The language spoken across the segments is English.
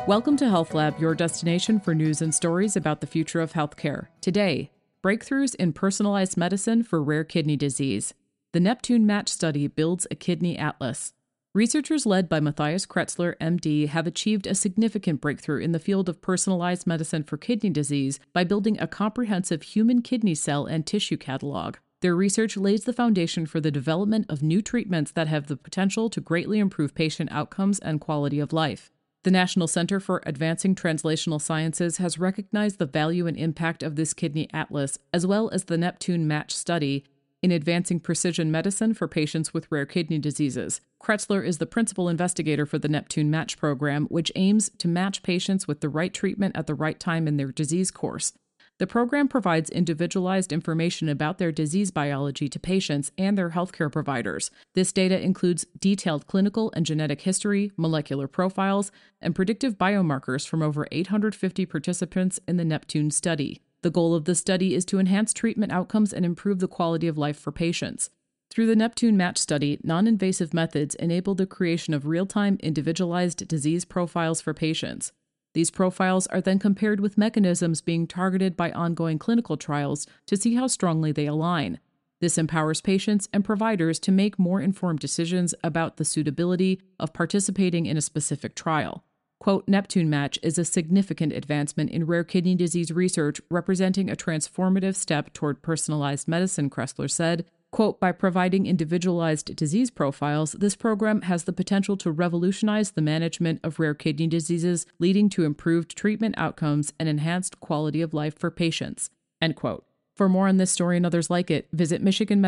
Welcome to Health Lab, your destination for news and stories about the future of healthcare. Today, breakthroughs in personalized medicine for rare kidney disease. The Neptune Match study builds a kidney atlas. Researchers led by Matthias Kretzler, MD, have achieved a significant breakthrough in the field of personalized medicine for kidney disease by building a comprehensive human kidney cell and tissue catalog. Their research lays the foundation for the development of new treatments that have the potential to greatly improve patient outcomes and quality of life. The National Center for Advancing Translational Sciences has recognized the value and impact of this kidney atlas, as well as the Neptune Match study, in advancing precision medicine for patients with rare kidney diseases. Kretzler is the principal investigator for the Neptune Match program, which aims to match patients with the right treatment at the right time in their disease course. The program provides individualized information about their disease biology to patients and their healthcare providers. This data includes detailed clinical and genetic history, molecular profiles, and predictive biomarkers from over 850 participants in the Neptune study. The goal of the study is to enhance treatment outcomes and improve the quality of life for patients. Through the Neptune Match study, non-invasive methods enable the creation of real-time, individualized disease profiles for patients. These profiles are then compared with mechanisms being targeted by ongoing clinical trials to see how strongly they align. This empowers patients and providers to make more informed decisions about the suitability of participating in a specific trial. Quote, Neptune Match is a significant advancement in rare kidney disease research, representing a transformative step toward personalized medicine, Kretzler said. Quote, by providing individualized disease profiles, this program has the potential to revolutionize the management of rare kidney diseases, leading to improved treatment outcomes and enhanced quality of life for patients. End quote. For more on this story and others like it, visit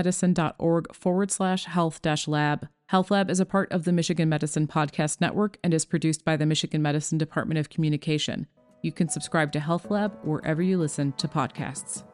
michiganmedicine.org/health-lab. Health Lab is a part of the Michigan Medicine Podcast Network and is produced by the Michigan Medicine Department of Communication. You can subscribe to Health Lab wherever you listen to podcasts.